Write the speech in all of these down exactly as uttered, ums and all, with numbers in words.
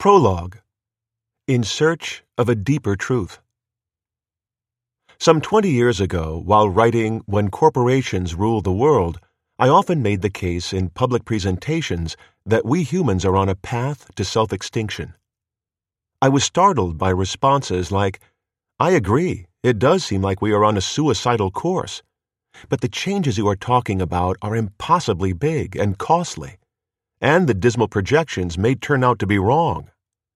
Prologue. In Search of a Deeper Truth. Some twenty years ago, while writing When Corporations Rule the World, I often made the case in public presentations that we humans are on a path to self-extinction. I was startled by responses like, "I agree, it does seem like we are on a suicidal course, but the changes you are talking about are impossibly big and costly, and the dismal projections may turn out to be wrong."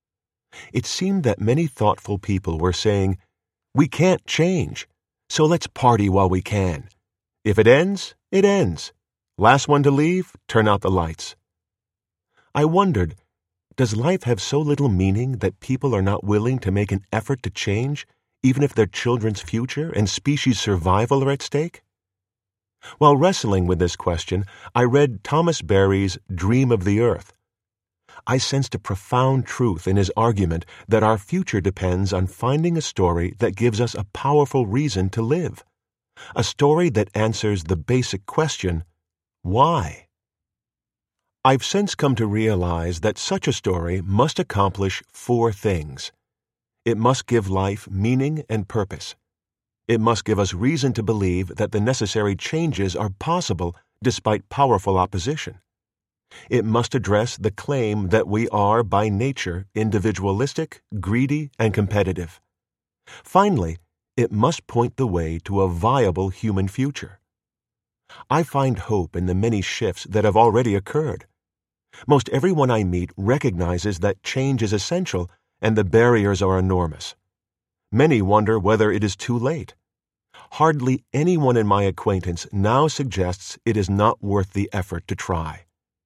It seemed that many thoughtful people were saying, "We can't change, so let's party while we can. If it ends, it ends. Last one to leave, turn out the lights." I wondered, does life have so little meaning that people are not willing to make an effort to change, even if their children's future and species' survival are at stake? While wrestling with this question, I read Thomas Berry's Dream of the Earth. I sensed a profound truth in his argument that our future depends on finding a story that gives us a powerful reason to live, a story that answers the basic question, why? I've since come to realize that such a story must accomplish four things. It must give life meaning and purpose. It must give us reason to believe that the necessary changes are possible despite powerful opposition. It must address the claim that we are by nature individualistic, greedy, and competitive. Finally, it must point the way to a viable human future. I find hope in the many shifts that have already occurred. Most everyone I meet recognizes that change is essential and the barriers are enormous. Many wonder whether it is too late. Hardly anyone in my acquaintance now suggests it is not worth the effort to try.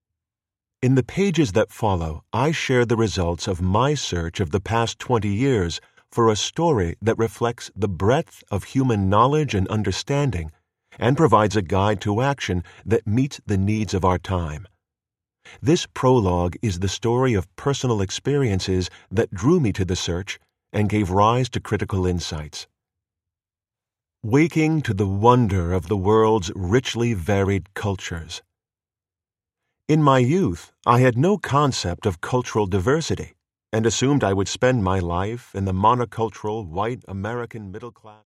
In the pages that follow, I share the results of my search of the past twenty years for a story that reflects the breadth of human knowledge and understanding and provides a guide to action that meets the needs of our time. This prologue is the story of personal experiences that drew me to the search and gave rise to critical insights. Waking to the wonder of the world's richly varied cultures. In my youth, I had no concept of cultural diversity and assumed I would spend my life in the monocultural white American middle class.